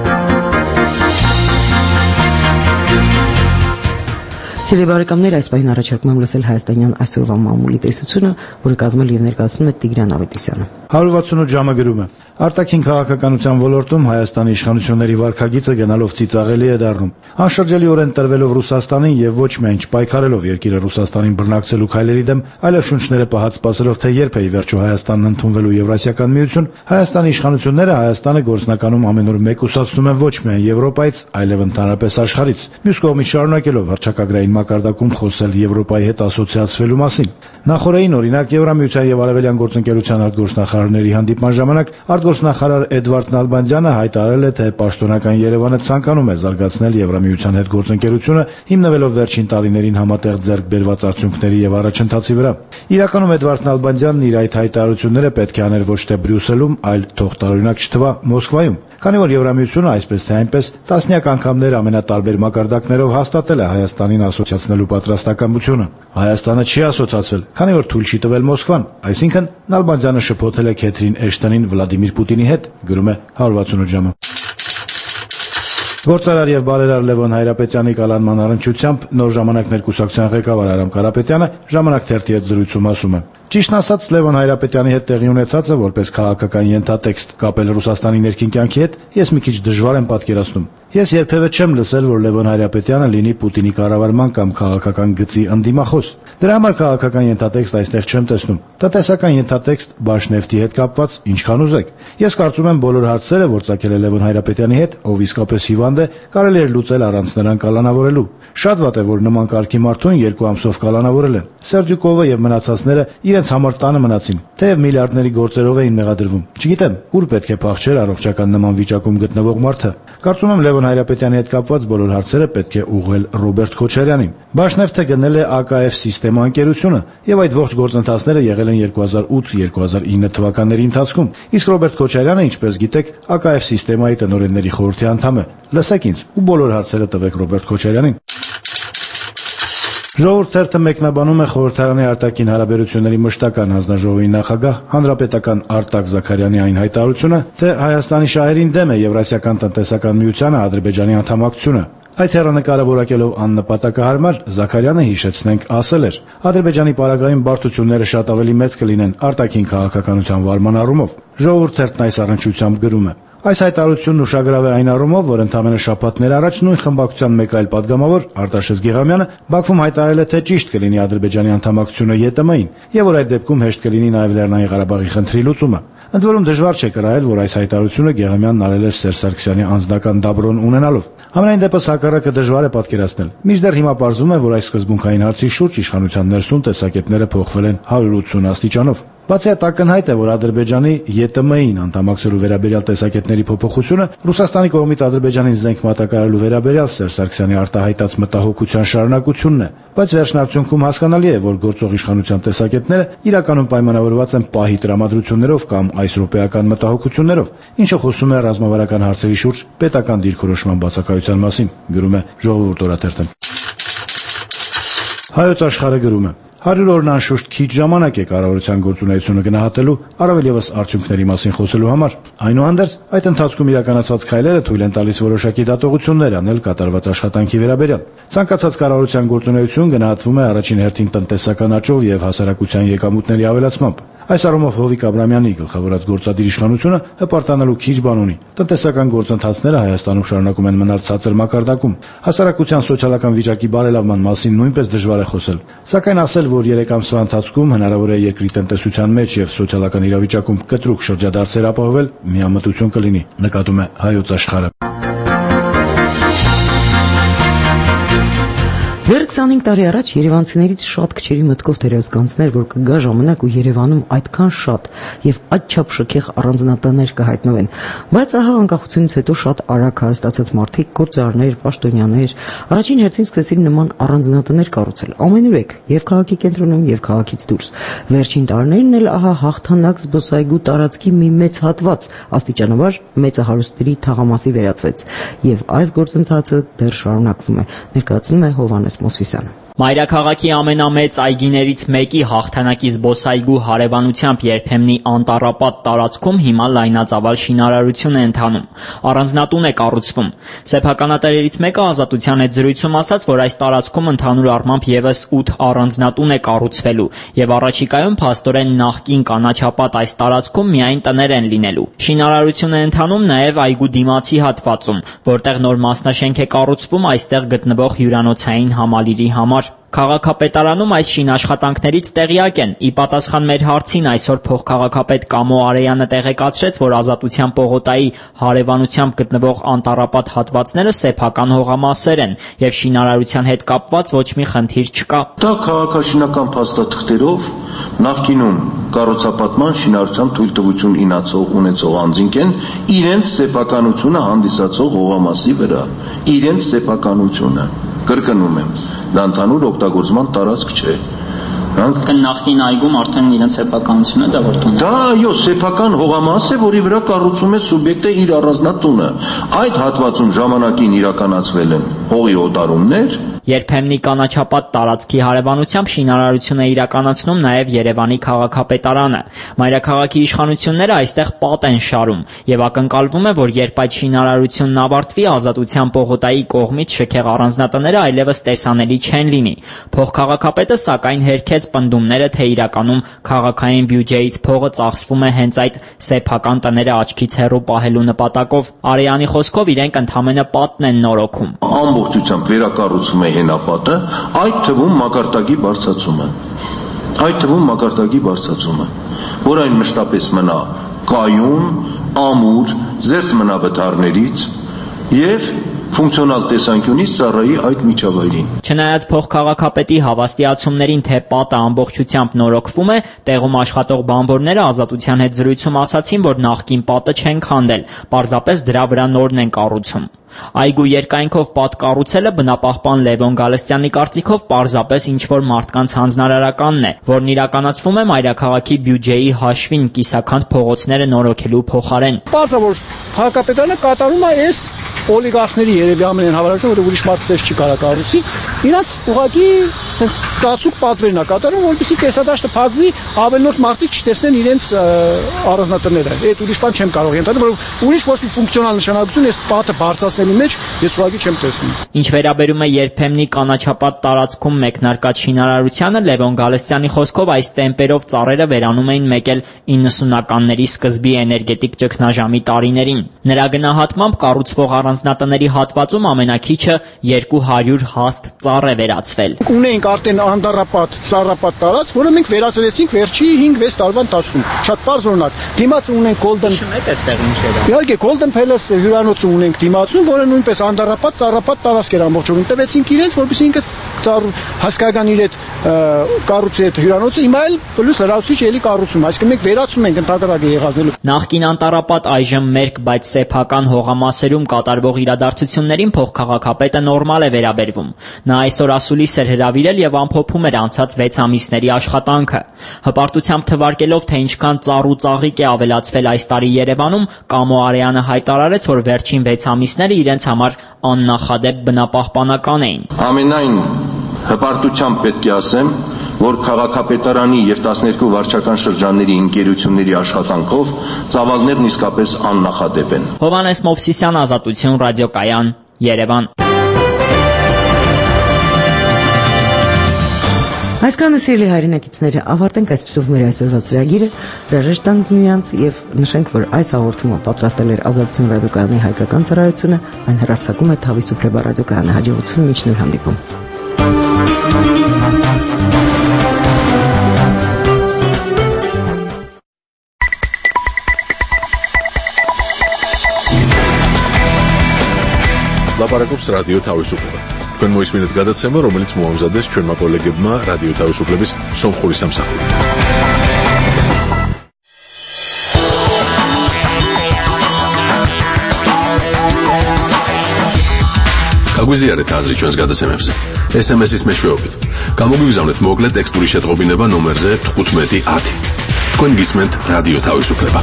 Սիրելի բարեկամներ, այս պահին առաջարկում եմ լսել հայաստանյան այսօրվա մամուլի տեսությունը, որը կազմել եւ ներկայացնում է Տիգրան Ավետիսյանը։ հարյուր վաթսունութ ժամը գրում է. Արտաքին քաղաքականության ոլորտում Հայաստանի իշխանությունների վարքագիծը գնալով ծիծաղելի է դառնում։ Անշրջելիորեն տրվելով Ռուսաստանին եւ ոչ միայն չպայքարելով երկիրը Ռուսաստանին բռնակցելու քայլերի դեմ, այլև շունչները պահած սպասելով, թե երբ է ի վերջո Հայաստանն ընդունվելու Եվրասիական միություն, Հայաստանի իշխանությունները Հայաստանը գործնականում ամենուր մեկուսացնում են ոչ միայն Եվրոպայից, այլև ընդհանրապես աշխարհից։ Մյուս կողմից շարունակելով հռչակագրային մակարդակում խոսել Եվրոպայի հետ ասոցիացվելու մասին։ Նախորդին օրինակ Եվրամիության եւ Արևելյան գործընկերության արտգործնախարարների հանդիպման ժամանակ արտգործնախարար Էդվարդ Նալբանդյանը հայտարարել է, թե պաշտոնական Երևանը ցանկանում է զարգացնել Եվրամիության հետ գործընկերությունը, հիմնվելով վերջին տարիներին համատեղ ձեռք բերված արդյունքների եւ առաջընթացի վրա։ Իրականում Էդվարդ Նալբանդյանն իր այդ հայտարարությունները պետք է աներ ոչ թե Բրյուսելում, այլ թող տարօրինակ չթվա Մոսկվայում, քանի որ Եվրամիությունը այսպես թե այնպես տասնյակ անգամներ ամենատարբեր մակարդակներով հաստատել է Հայաստանին ասոցիացնելու պատրաստակամությունը։ Հայաստանը չի ասոցացվել, քանի որ թույլ չի տվել Մոսկվան, այսինքն Նալբանդյանը շփոթել է Քեթրին Էշտոնին Վլադիմիր Պուտինի հետ, գրում է հարյուր վաթսունութ ժամը։ Գործարար եւ բարերար Լևոն Հայրապետյանի կալանման առնչությամբ Նոր ժամանակներ կուսակցության ղեկավար Արամ Կարապետյանը Ժամանակ թերթի հետ զրույցում ասում է. Ճիշտն ասած, Լևոն Հայրապետյանի հետ տեղի ունեցածը որպես քաղաքական ենթատեքստ կապել Ռուսաստանի ներքին կյանքի հետ ես մի քիչ դժվար եմ պատկերացնում։ Ես երբևէ չեմ լսել, որ Լևոն Հայրապետյանը լինի Պուտինի կառավարման կամ քաղաքական գծի ընդդիմախոս։ Դրա համար քաղաքական ենթատեքստ այստեղ չեմ տեսնում։ Տնտեսական ենթատեքստ Բաշնեֆտի հետ կապված ինչքան ուզեք։ Ես կարծում եմ բոլոր հարցերը, որ ծագել է Լևոն Հայրապետյանի հետ, ով իսկապես հիվանդ է, կարելի էր լուծել առանց նրան կալանավորելու։ Շատ վատ է, որ նման կարգի մարդուն երկու ամսով կալանավորել են։ Սերդյուկովը եւ մնացածները իրենց համար տանը մնացին, թեև միլիարդների գործերով էին մեղադրվում։ Չգիտեմ, ուր պետք է փախչեր առողջական նման վիճակում գտնվող մարդը։ Կարծում եմ Լևոն Հայրապետյանի հետ կապված բոլոր հարցերը պետք է ուղղել Ռոբերտ Քոչարյանին։ Բաշնեֆտը գնել է A K F Սիստեմա ընկերությունը, եւ այդ ողջ գործընթացները եղել են երկու հազար ութ երկու հազար ինը թվականների ընթացքում։ Իսկ Ռոբերտ Քոչարյանը, ինչպես գիտեք, A K F Սիստեմայի տնօրենների խորհրդի անդամ է։ Լսեք ինձ ու բոլոր հարցերը տվեք Ռոբերտ Քոչարյանին։ Ժողովուրդ թերթը մեկնաբանում է խորհրդարանի արտաքին հարաբերությունների մշտական հանձնաժողովի նախագահ հանրապետական Արտակ Զաքարյանի այն հայտարարությունը, թե Հայաստանի շահերին դեմ է Եվրասիական տնտեսական միությանը Ադրբեջանի անդամակցությունը։ Այդ հեռանկարը որակելով աննպատակահարմար Զաքարյանը, հիշեցնենք, ասել էր. Ադրբեջանի պարագայում բարդությունները շատ ավելի մեծ կլինեն արտաքին քաղաքականության վարման առումով։ Ժողովուրդ թերթն այս առնչությամբ գրում է. Այս հայտարարությունն ուշագրավ է այն առումով, որ ընդամենը շաբաթներ առաջ նույն խմբակցության մեկ այլ падգամավոր Արտաշես Գեղամյանը Բաքվում հայտարարել է, թե ճիշտ կլինի Ադրբեջանի անդամակցությունը Ե Տ Մ-ին, եւ որ այդ դեպքում հեշտ կլինի նաեւ Լեռնային Ղարաբաղի խնդրի լուծումը։ Ընդ որում դժվար չէ կրահել, որ այս հայտարարությունը Գեղամյանն արել էր Սերժ Սարգսյանի անձնական դաբրոն ունենալով։ Համենայն դեպս հակառակը դժվար է պատկերացնել։ Մինչդեռ հիմա պարզվում է, որ այս սկզբունքային հարցի շուրջ իշխանության ներսում տեսակետները փոխվել են հարյուր ութսուն աստիճանով։ Բացի այդ, ակնհայտ է, որ Ադրբեջանի Ե Տ Մ-ին անդամակցելու վերաբերյալ տեսակետների փոփոխությունը Ռուսաստանի կողմից Ադրբեջանին զենք մատակարարելու վերաբերյալ Սերժ Սարգսյանի արտահայտած մտահոգության շարունակությունն է, բայց վերջնարդյունքում հասկանալի է, որ գործող իշխանության տեսակետները իրականում պայմանավորված են պահի տրամադրություններով կամ այս րոպեական մտահոգություններով, ինչը խոսում է ռազմավարական հարցերի շուրջ պետական դիրքորոշման բացակայության մասին, գրում է Ժողովուրդ օրաթերթը։ Հայոց աշխարհը գրում է. Հարյուր օրն անշուշտ քիչ ժամանակ է կառավարության գործունեությունը գնահատելու, առավել ևս արդյունքների մասին խոսելու համար։ Այնուհանդերձ, այդ ընթացքում իրականացված քայլերը թույլ են տալիս որոշակի դատողություններ անել կատարված աշխատանքի վերաբերյալ։ Ցանկացած կառավարության գործունեություն գնահատվում է առաջին հերթին տնտեսական աճով եւ հասարակության եկամուտների ավելացմամբ։ Այս առումով Հովիկ Աբրամյանի գլխավորած գործադիր իշխանությունը հպարտանալու քիչ բան ունի։ Տնտեսական գործընթացները Հայաստանում շարունակում են մնալ ցածր մակարդակում։ Հասարակության սոցիալական վիճակի բարելավման մասին նույնպես դժվար է խոսել։ Սակայն ասել, որ երեք ամսվա ընթացքում հնարավոր է երկրի տնտեսության մեջ եւ սոցիալական իրավիճակում կտրուկ շրջադարձեր ապահովել, միամտություն կլինի, նկատում է Հայոց աշխարհը։ Դեռ քսանհինգ տարի առաջ երևանցիներից շատ քչերի մտքով դերազկանցներ, որ կգա ժամանակ ու Երևանում այդքան շատ եւ այդչափ շքեղ առանձնատներ կհայտնվեն, բայց ահա անկախությունից հետո շատ արագ հարստացած մարդիկ, գործարարներ, պաշտոնյաներ առաջին հերթին սկսեցին նման առանձնատներ կառուցել ամենուրեք եւ քաղաքի կենտրոնում եւ քաղաքից դուրս։ Վերջին տարիներն էլ ահա հաղթանակ զբոսայգու տարածքի մի մեծ հատված աստիճանաբար մեծահարուստների թաղամասի վերածվեց եւ այս գործընթացը դեռ շարունակվում է, ներկայացնում է Հովհաննես Մովսիսյանը։ Մայրաքաղաքի ամենամեծ այգիներից մեկի հաղթանակի զբոսայգու հարևանությամբ երբեմնի անտառապատ տարածքում հիմա լայնածավալ շինարարություն է ընթանում։ Առանձնատուն է կառուցվում։ Սեփականատերերից մեկը Ազատության հետ զրույցում ասաց, որ այս տարածքում ընդհանուր առմամբ եւս ութ առանձնատուն է կառուցվելու եւ առաջիկայում փաստորեն նախկին կանաչապատ այս տարածքում միայն տներ են լինելու։ Շինարարություն է ընթանում նաեւ այգու դիմացի հատվածում, որտեղ նոր մասնաշենք է կառուցվում այստեղ գտնվող հյուրանոցային համալիրի համար։ Քաղաքապետարանում այս շինաշխատանքներից տեղյակ են։ Ի պատասխան մեր հարցին այսօր փոխքաղաքապետ Կամո Արեյանը տեղեկացրեց, որ Ազատության պողոտայի հարևանությամբ գտնվող անտառապատ հատվածները սեփական հողամասեր են եւ շինարարության հետ կապված ոչ մի խնդիր չկա։ Դա քաղաքաշինական փաստաթղթերով նախկինում կառուցապատման շինարարության թույլտվություն ինացող ունեցող անձինք են իրենց սեփականությունը հանդիսացող հողամասի վրա, իրենց սեփականությունը։ Կրկնում եմ, դա ընդհանուր օգտագործման տարածք չէ։ Նախկին այգում արդեն իրենց սեփականությունը դա որտեղ։ Դա այո, սեփական հողամաս է, որի վրա կառուցում է սուբյեկտը իր առանձնատունը։ Այդ հատվածում ժամանակին իրականացվել են հողի օտարումներ։ Երբեմնի կանաչապատ տարածքի հարևանությամբ շինարարություն է իրականացնում նաև Երևանի քաղաքապետարանը։ Մայրաքաղաքի իշխանությունները այստեղ պատ են շարում եւ ակնկալվում է, որ երբ այդ շինարարությունն ավարտվի, Ազատության պողոտայի կողմից շքեղ առանձնատները այլևս տեսանելի չեն լինի։ Փոխքաղաքապետը սակայն հերքեց պնդումները, թե իրականում քաղաքային բյուջեից փողը ծախսվում է հենց այդ սեփական տները աչքից հեռու պահելու նպատակով։ Արեյանի խոսքով իրենք ընդհանրապես պատն են նորոգում։ Ամբողջությամբ վերակառուցվում է հենապատը, այդ թվում մակարդակի բարձրացումը, այդ թվում մակարդակի բարձրացումը, որ այն մշտապես մնա կայուն, ամուր, զերծ մնա վթարներից եւ ֆունկցիոնալ տեսանկյունից ծառայի այդ միջավայրին։ Չնայած փոխքաղաքապետի հավաստիացումներին, թե պատը ամբողջությամբ նորոգվում է, տեղում աշխատող բանվորները Ազատության հետ զրույցում ասացին, որ նախկին պատը չեն քանդել, պարզապես դրա վրա նորն են կառուցում։ Այգու երկայնքով պատ կառուցելը բնապահպան Լևոն Գալստյանի կարծիքով պարզապես ինչ-որ մարդկանց հանձնարարականն է, որն իրականացվում է մայրաքաղաքի բյուջեի հաշվին կիսաքանդ փողոցները նորոգելու փոխարեն։ Պարզ է, որ քաղաքապետարանը կատարում է այս օլիգարխների երևի ամեն հավանականությամբ, որ ուրիշ մարդ ցես չի կարող կառուցի, իրանց ուղղակի ցենց ծածուկ պատվերն է կատարում, որպեսզի տեսադաշտը փակվի, ավելորդ մարդիկ չտեսնեն իրենց առանձնատները։ Այդ ուրիշ բան չեմ կարող ենթադրել, որ ուրիշ ոչ մի ֆունկցիոնալ նշանակություն այս պատը բարձրացնելու մեջ ես ուղղակի չեմ տեսնում։ Ինչ վերաբերում է երբեմնի կանաչապատ տարածքում մեկնարկած շինարարությանը, Լևոն Գալստյանի խոսքով այս տեմպերով ծառերը վերանում էին մեկ էլ իննսունականների սկզբի էներգետիկ ճգնաժամի տարիներին։ Նրա գնահատմամբ կառուցվող առանձնատների հատվածում ամենակիչը երկու հարյուր հաստ ծառ է վերացվել։ Ունենք արդեն անդառապատ, ծառապատ տարած, որը մենք վերացրեցինք վերջի հինգ-վեց տարվա ընթացքում։ Շատ բարձր օրինակ։ Դիմացը ունենք Golden Շմետ էստեղ ինչ է դա։ Իհարկե Golden Palace հյուրանոցը ունենք դիմացում, որը նույնպես անդառապատ, ծառապատ տարածք էր ամբողջովին։ Տվեցինք իրենց, որպեսզի ինքը ծառ հասկական իր այդ կառույցի այդ հյուրանոցը հիմա էլ պլյուս լրացուցիչ էլի կառուցում, այսինքն մենք վերացում ենք ընդհանրակը եղածնելու։ Նախկին անտառապատ, այժմ մերկ, բայց սեփական հողամասերում կատարվող իրադարձություններին փոխքաղաքապետը նորմալ է վերաբերվում։ Նա այսօր ասուլիս էր հրավիրել եւ ամփոփում էր անցած վեց ամիսների աշխատանքը։ Հպարտությամբ թվարկելով, թե ինչքան ծառ ու ծաղիկ է ավելացվել այս տարի Երևանում, Կամո Արեյանը հայտարարեց, որ վերջին վեց ամիսները իրենց համար աննախադեպ բնապահպանական էին։ Ամենայն հպարտությամբ պետք է ասեմ, որ քաղաքապետարանի եւ տասներկու վարչական շրջանների ընկերությունների աշխատանքով ծավալներն իսկապես աննախադեպ են։ Հովհաննես Մովսիսյան, Ազատություն, ռադիոկայան, Երևան։ Այսքանը սիրելի հայրենակիցները, ավարտենք այսպիսով մեր այսօրվա ծրագիրը, հրաժեշտ տանք միմյանց եւ նշենք, որ այս հաղորդումը պատրաստել էր Ազատություն ռադիոկայանի հայկական ծառայությունը, այն հեռարձակում է Թավի Սուպրեբա ռադիոկայանի հաջողություն մինչ նոր հանդիպում։ Լապարակոպս ռադիո Թավի Սուպրեբա თქვენ მოისმინეთ გადაცემა, რომელიც მოამზადეს ჩვენმა კოლეგებმა რადიო თავისუფლების სომხური სამსახურით. გაგვიზიარეთ აზრი ჩვენს გადაცემებზე ეს ემ ეს-ის მეშვეობით. გამოგვიგზავნეთ მოკლე ტექსტური შეტყობინება ნომერზე თხუთმეტი ათი. თქვენ გისმენთ რადიო თავისუფლება.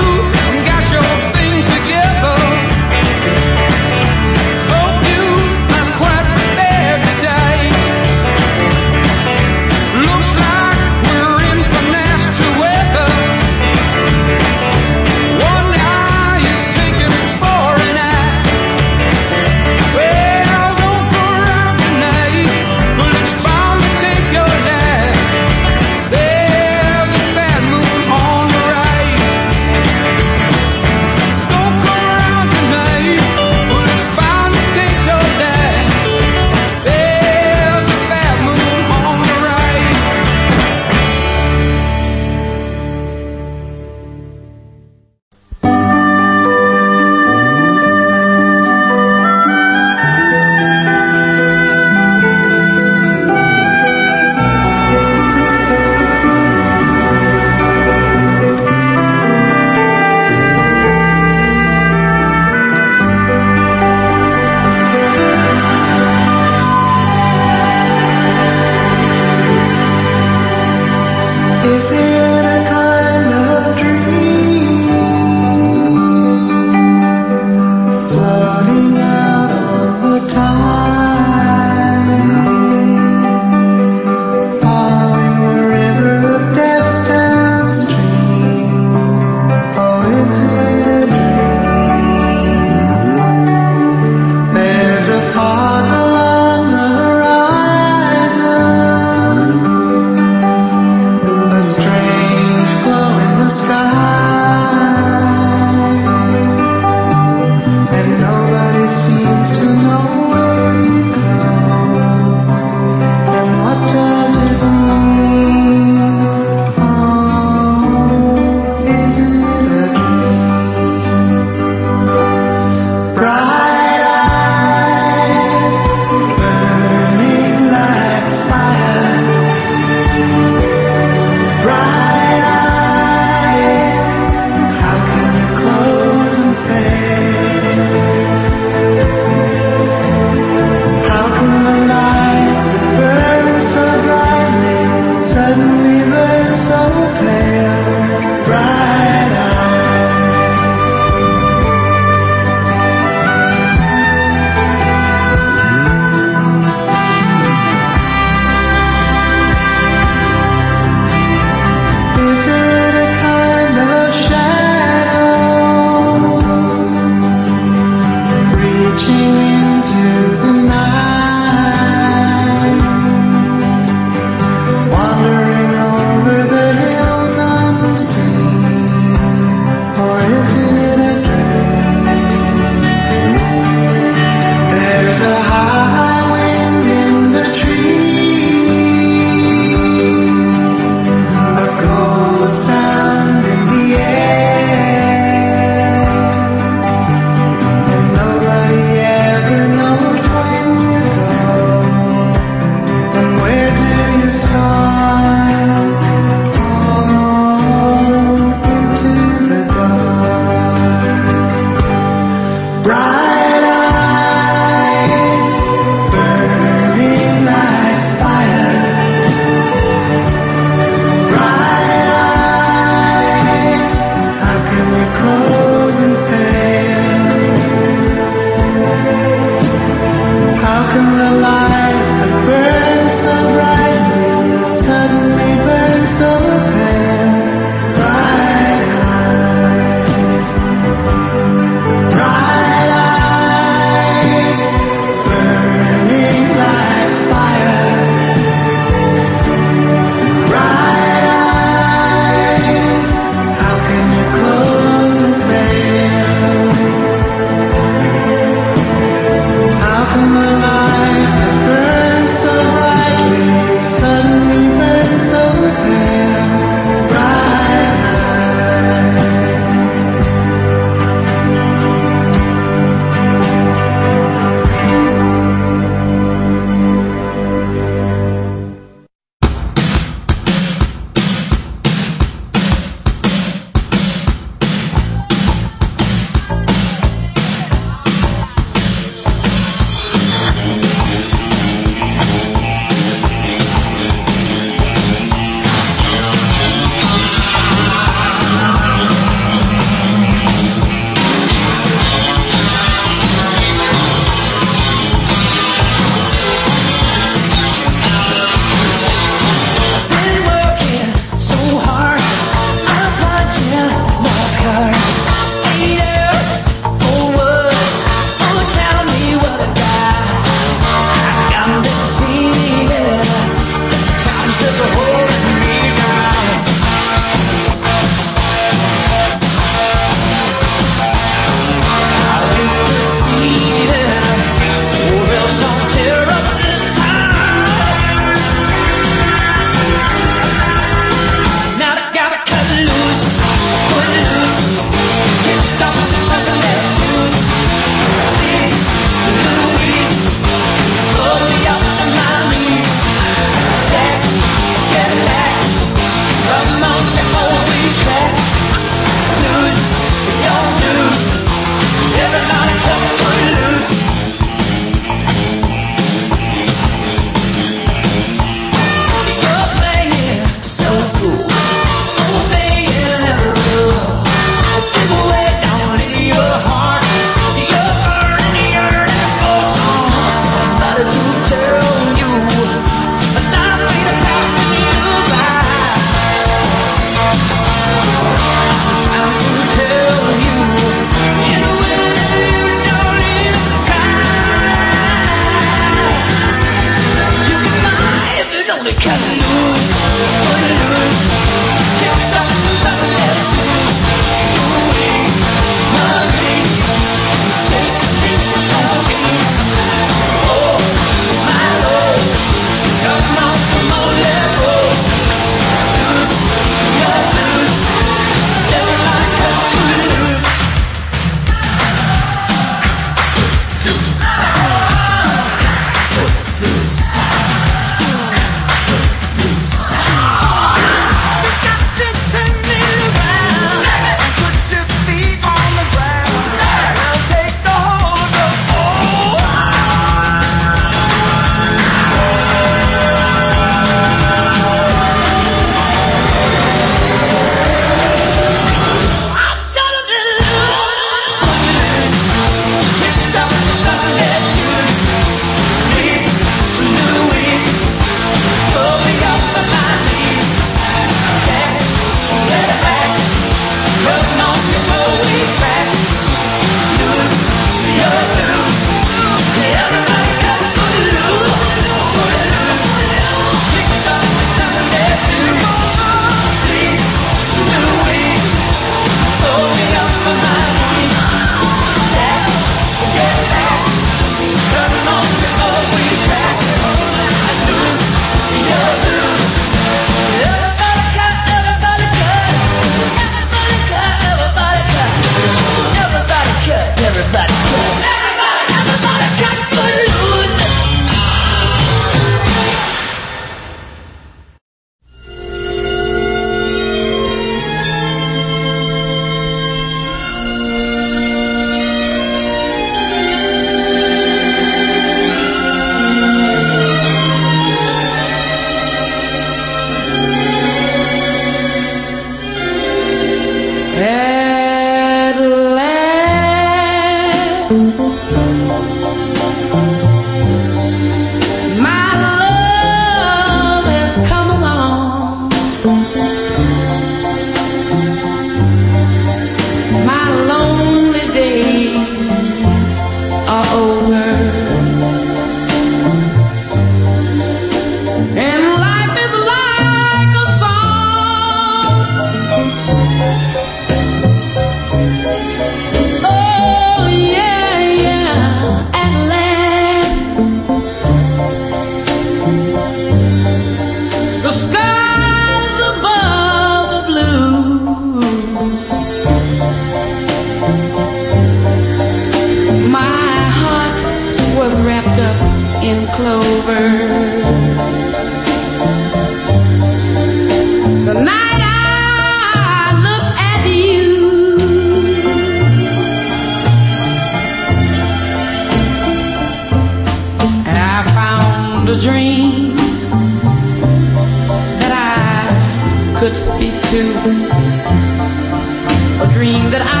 a dream that I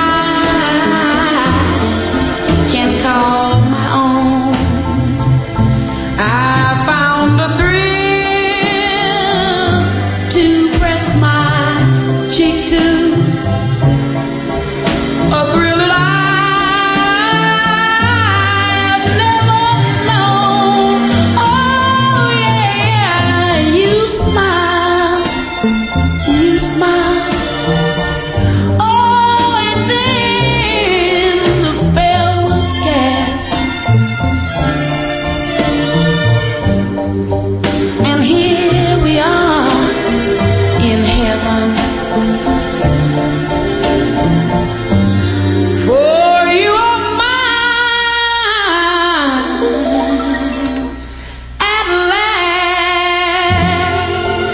can't call my own. I found a thrill to press my cheek to, a thrill that I've never known. Oh yeah, you smile, you smile. Oh, and then the spell was cast, and here we are in heaven. For you are mine at last.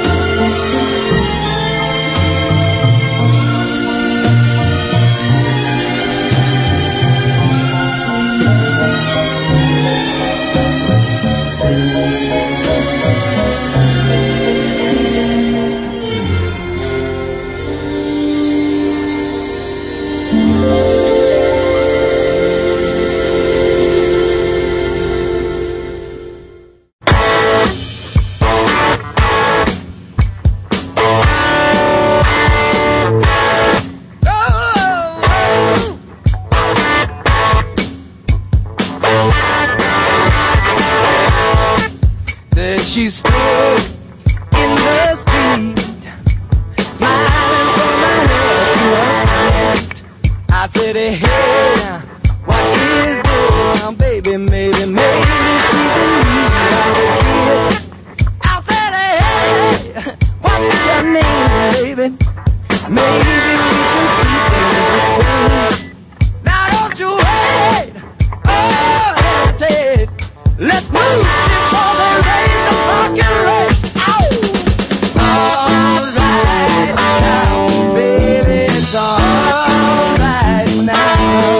There she stood in the street, smiling from her head to her feet. I said, hey, what is this? Now, baby, maybe, maybe she's in need of a kiss. I said, hey, what's your name, baby? Maybe we can see things the same. Now, don't you wait, oh, hesitate. Let's move before they raise the fucking rate. Ow! All right now, baby, it's all right now.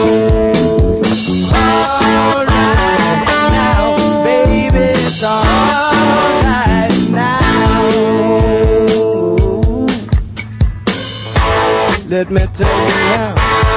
All right now, baby, it's all right now. Let me tell you now.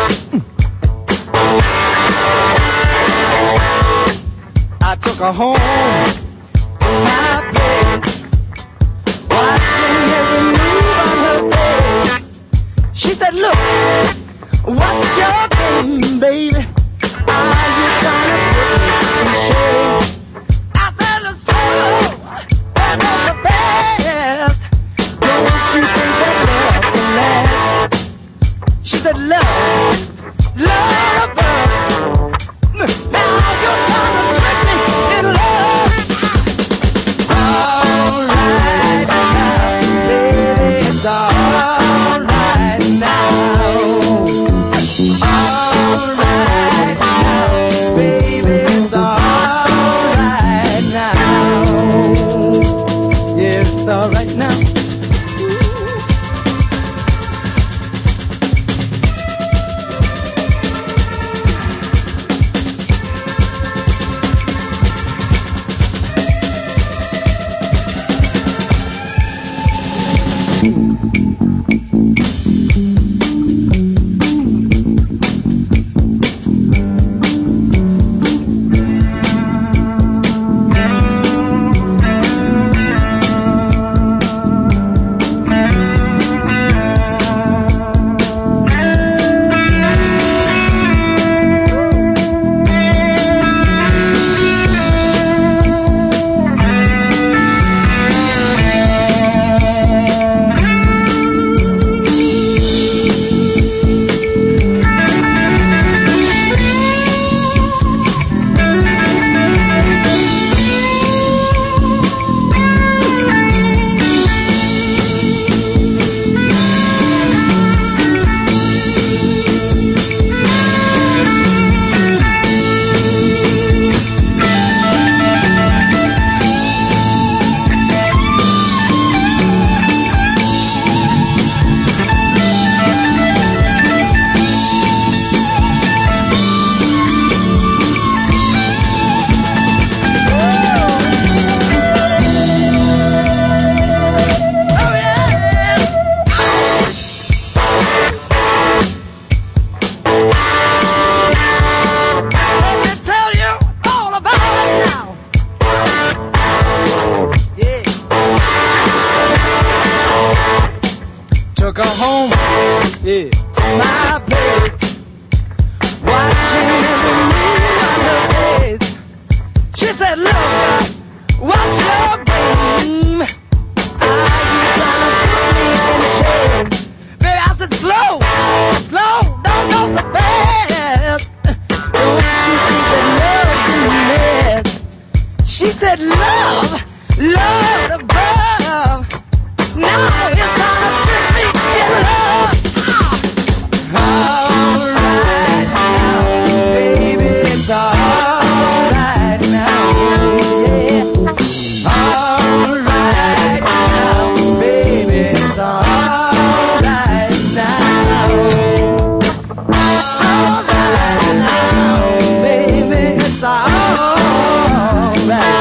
I took her home to my place, watching every move on her face. She said, look, what's your game, baby? Are you trying to put me in shame? I said, look, slow, and not so fast. Don't you think that love can last? She said, love, love above. Now you're trying to trick me in love. All home, yeah, my place, watching every move on her face. She said, look, what's your game? Are you trying to put me in shame? Baby, I said, slow, slow, don't go so fast. Don't you think that love can last? She said, love, love above. Now it's time to trick me in love. All right now, baby, it's all right now, yeah. All right now, baby, it's all right now. All right now, baby, it's all right.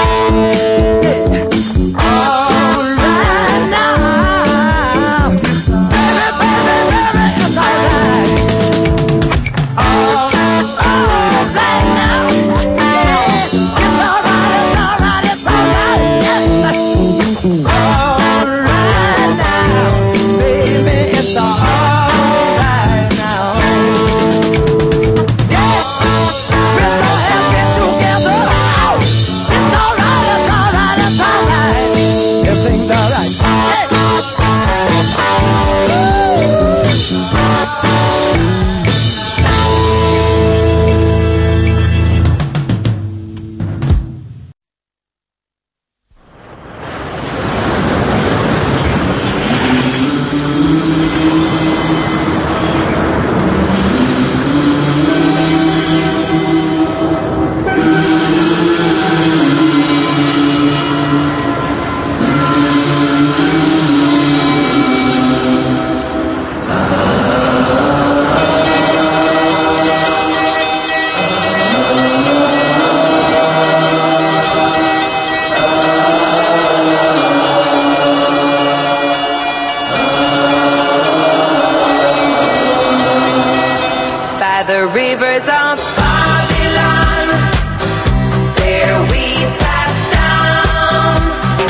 The rivers of Babylon, there we sat down.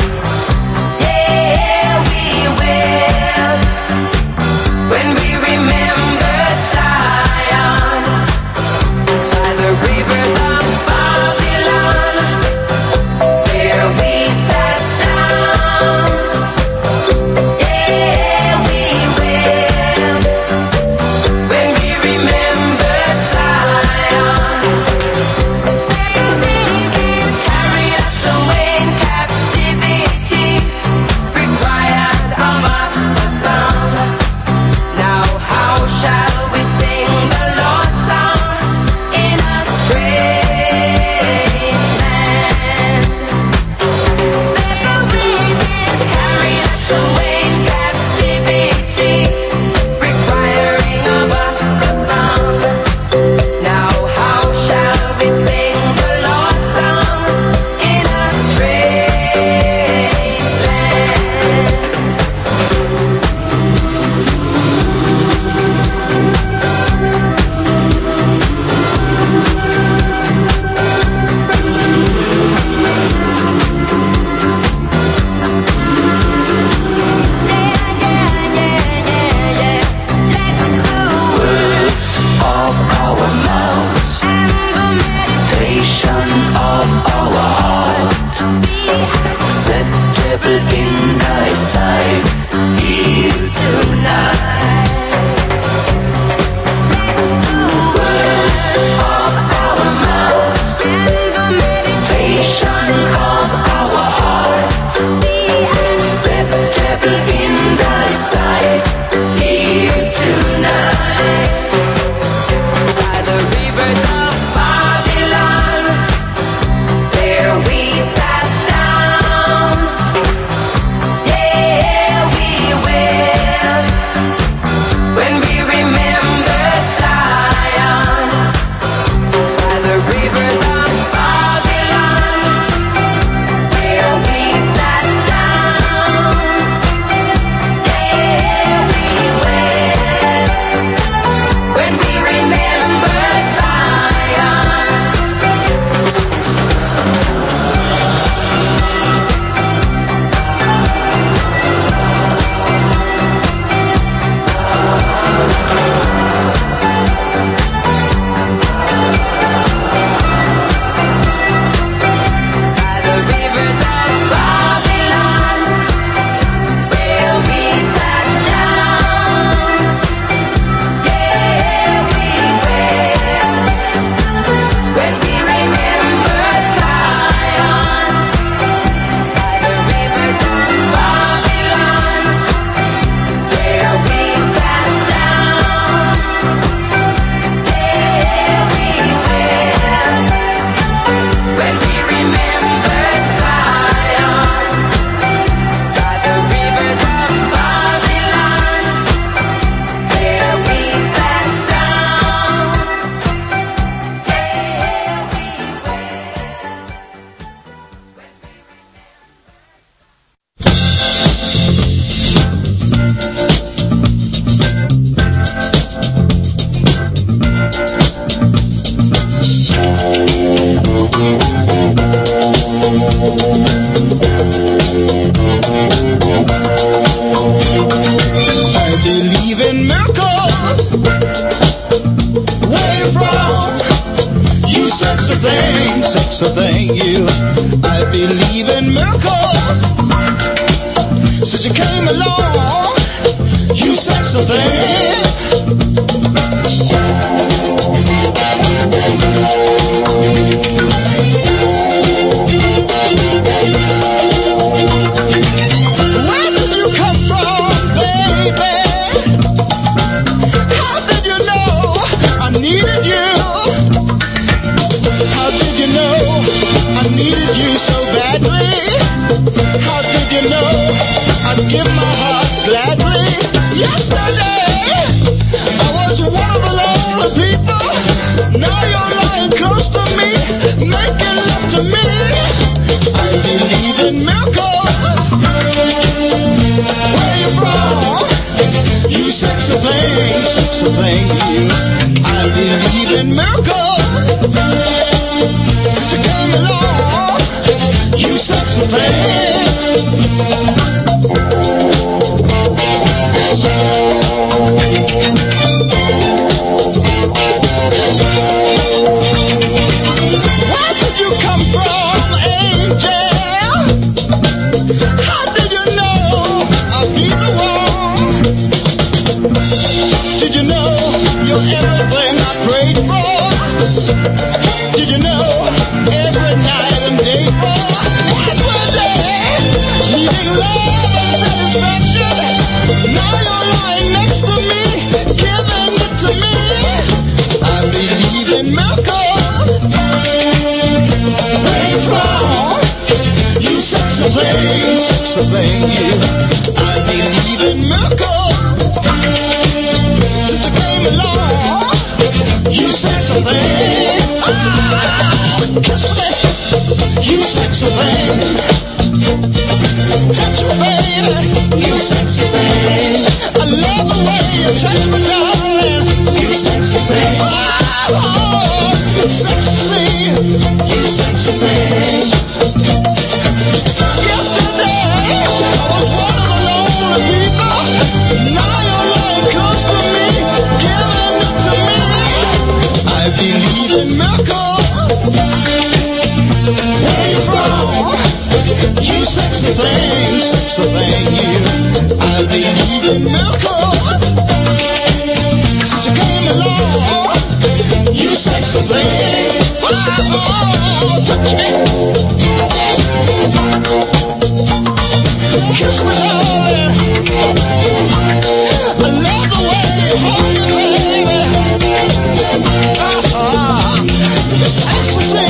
Yeah, we will, when we remember Zion. By the rivers of Babylon, there we sat down. Yeah, we will, when we remember Zion. in miracles. Where you from? You sexy thing, sexy thing, you. I believe in miracles. Since you came along, you sexy thing. Where did you come from, baby? How did you know I needed you? How did you know I needed you so badly? How did you know I'd give my heart gladly? Yesterday I was one of the lonely people. Now you're lying close to me, making love to me. I believe in miracles. Where you from? You sexy thing, sexy thing, you. I believe in miracles. Since you came along, you sexy thing. Where did you come from, angel? How did you know I'd be the one? Did you know you're everything I prayed for? Did you know every night and day for? Every day, needing love and satisfaction. Now you're lying next to me, giving it to me. I believe in miracles. Where you from? You sexy thing, sexy thing, you. I believe in miracles. Since you came along, you sexy thing. Ah, kiss me, you sexy thing. Touch me, baby, you sexy thing. I love the way you touch me, darling. You sexy thing. Oh, it's sexy to see you sexy thing. Yesterday I was one of the lonely people. Now you're lying close to me, giving it to me. I believe in miracles. Where you from? You sexy thing, sexy thing, you. I believe in miracles. Since you came along, you sexy thing. Oh, touch me, kiss me, darling. I love the way you hold me, baby. Uh-huh. It's ecstasy.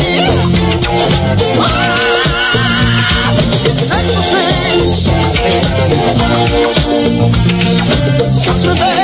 Ah, it's ecstasy. Sexy, sexy,